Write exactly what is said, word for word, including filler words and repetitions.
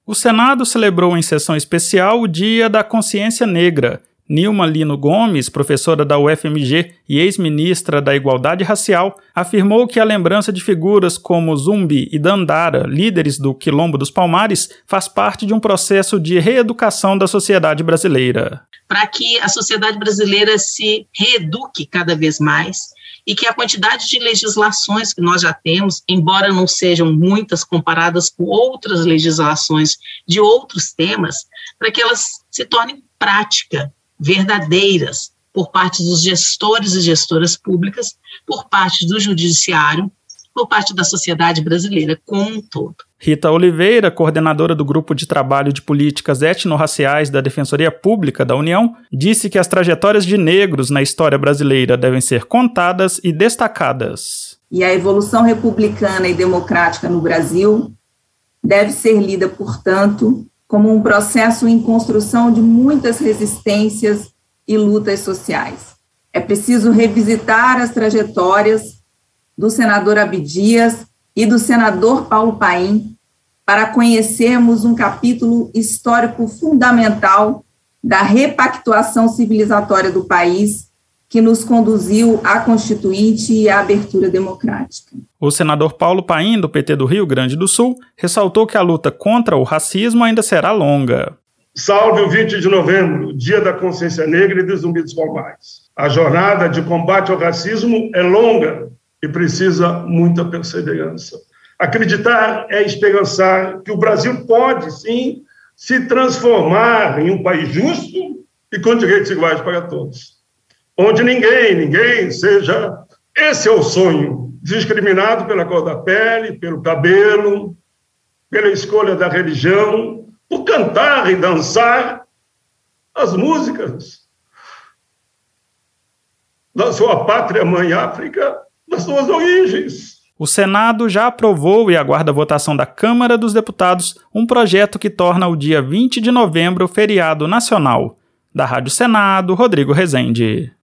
O Senado celebrou em sessão especial o Dia da Consciência Negra. Nilma Lino Gomes, professora da U F M G e ex-ministra da Igualdade Racial, afirmou que a lembrança de figuras como Zumbi e Dandara, líderes do Quilombo dos Palmares, faz parte de um processo de reeducação da sociedade brasileira. Para que a sociedade brasileira se reeduque cada vez mais e que a quantidade de legislações que nós já temos, embora não sejam muitas comparadas com outras legislações de outros temas, para que elas se tornem prática, verdadeiras, por parte dos gestores e gestoras públicas, por parte do judiciário, por parte da sociedade brasileira como um todo. Rita Oliveira, coordenadora do Grupo de Trabalho de Políticas Étnico-Raciais da Defensoria Pública da União, disse que as trajetórias de negros na história brasileira devem ser contadas e destacadas. E a evolução republicana e democrática no Brasil deve ser lida, portanto, como um processo em construção de muitas resistências e lutas sociais. É preciso revisitar as trajetórias do senador Abdias e do senador Paulo Paim para conhecermos um capítulo histórico fundamental da repactuação civilizatória do país que nos conduziu à Constituinte e à abertura democrática. O senador Paulo Paim, do P T do Rio Grande do Sul, ressaltou que a luta contra o racismo ainda será longa. Salve o vinte de novembro, Dia da Consciência Negra e dos Zumbi dos Palmares. A jornada de combate ao racismo é longa e precisa muita perseverança. Acreditar é esperançar que o Brasil pode, sim, se transformar em um país justo e com direitos iguais para todos. Onde ninguém, ninguém seja, esse é o sonho, discriminado pela cor da pele, pelo cabelo, pela escolha da religião, por cantar e dançar as músicas da sua pátria mãe África, das suas origens. O Senado já aprovou e aguarda a votação da Câmara dos Deputados um projeto que torna o dia vinte de novembro feriado nacional. Da Rádio Senado, Rodrigo Rezende.